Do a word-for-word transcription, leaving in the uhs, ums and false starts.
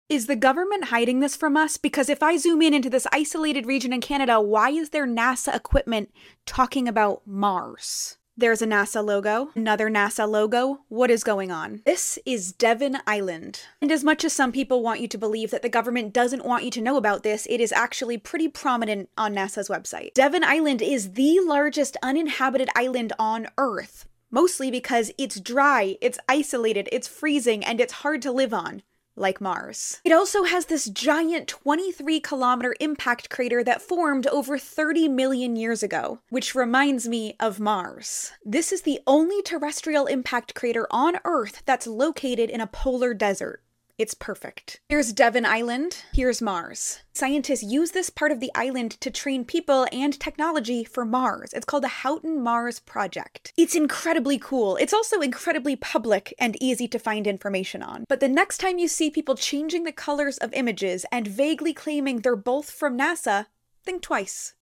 Is the government hiding this from us? Because if I zoom in into this isolated region in Canada, why is there NASA equipment talking about Mars? There's a NASA logo, another NASA logo. What is going on? This is Devon Island. And as much as some people want you to believe that the government doesn't want you to know about this, it is actually pretty prominent on NASA's website. Devon Island is the largest uninhabited island on Earth, mostly because it's dry, it's isolated, it's freezing, and it's hard to live on. Like Mars. It also has this giant twenty-three kilometer impact crater that formed over thirty million years ago, which reminds me of Mars. This is the only terrestrial impact crater on Earth that's located in a polar desert. It's perfect. Here's Devon Island, here's Mars. Scientists use this part of the island to train people and technology for Mars. It's called the Houghton Mars Project. It's incredibly cool. It's also incredibly public and easy to find information on. But the next time you see people changing the colors of images and vaguely claiming they're both from NASA, think twice.